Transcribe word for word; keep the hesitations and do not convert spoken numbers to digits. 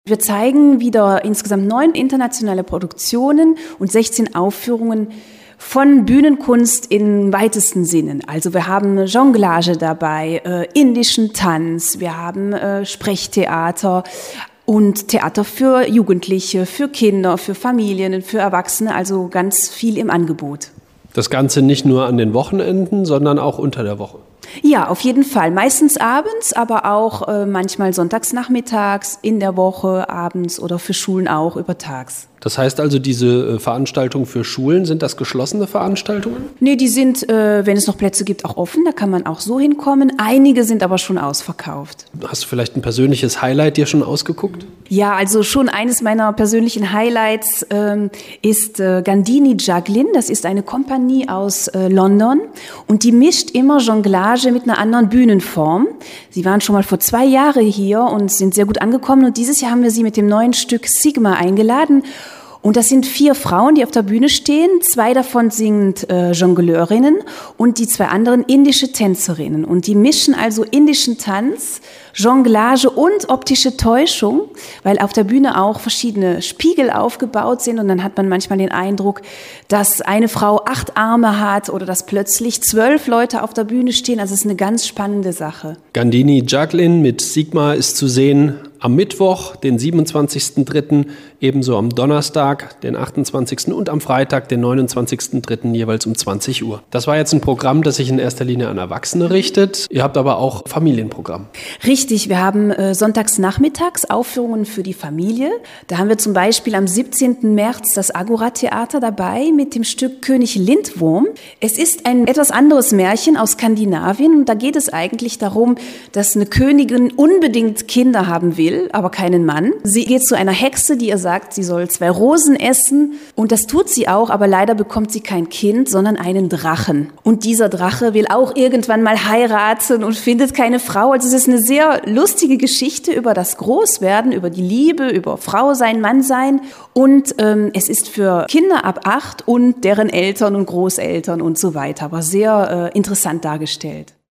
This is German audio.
Wir zeigen wieder insgesamt neun internationale Produktionen und sechzehn Aufführungen von Bühnenkunst im weitesten Sinne. Also wir haben Jonglage dabei, äh, indischen Tanz, wir haben äh, Sprechtheater und Theater für Jugendliche, für Kinder, für Familien, für Erwachsene, also ganz viel im Angebot. Das Ganze nicht nur an den Wochenenden, sondern auch unter der Woche? Ja, auf jeden Fall. Meistens abends, aber auch äh, manchmal sonntags nachmittags, in der Woche, abends oder für Schulen auch übertags. Das heißt also, diese Veranstaltungen für Schulen, sind das geschlossene Veranstaltungen? Nee, die sind, äh, wenn es noch Plätze gibt, auch offen. Da kann man auch so hinkommen. Einige sind aber schon ausverkauft. Hast du vielleicht ein persönliches Highlight dir schon ausgeguckt? Ja, also schon eines meiner persönlichen Highlights ähm, ist äh, Gandini Juggling. Das ist eine Kompanie aus äh, London und die mischt immer Jonglage mit einer anderen Bühnenform. Sie waren schon mal vor zwei Jahren hier und sind sehr gut angekommen und dieses Jahr haben wir sie mit dem neuen Stück Sigma eingeladen. Und das sind vier Frauen, die auf der Bühne stehen. Zwei davon sind äh, Jongleurinnen und die zwei anderen indische Tänzerinnen. Und die mischen also indischen Tanz, Jonglage und optische Täuschung, weil auf der Bühne auch verschiedene Spiegel aufgebaut sind. Und dann hat man manchmal den Eindruck, dass eine Frau acht Arme hat oder dass plötzlich zwölf Leute auf der Bühne stehen. Also es ist eine ganz spannende Sache. Gandini Juggling mit Sigma ist zu sehen am Mittwoch, den siebenundzwanzigsten dritten, ebenso am Donnerstag, den achtundzwanzigsten und am Freitag, den neunundzwanzigsten dritten jeweils um zwanzig Uhr. Das war jetzt ein Programm, das sich in erster Linie an Erwachsene richtet. Ihr habt aber auch Familienprogramm. Richtig, wir haben äh, sonntags nachmittags Aufführungen für die Familie. Da haben wir zum Beispiel am siebzehnten März das Agora-Theater dabei mit dem Stück König Lindwurm. Es ist ein etwas anderes Märchen aus Skandinavien und da geht es eigentlich darum, dass eine Königin unbedingt Kinder haben will, aber keinen Mann. Sie geht zu einer Hexe, die ihr sagt, sie soll zwei Rosen essen und das tut sie auch, aber leider bekommt sie kein Kind, sondern einen Drachen. Und dieser Drache will auch irgendwann mal heiraten und findet keine Frau. Also es ist eine sehr lustige Geschichte über das Großwerden, über die Liebe, über Frau sein, Mann sein und ähm, es ist für Kinder ab acht und deren Eltern und Großeltern und so weiter, aber sehr äh, interessant dargestellt.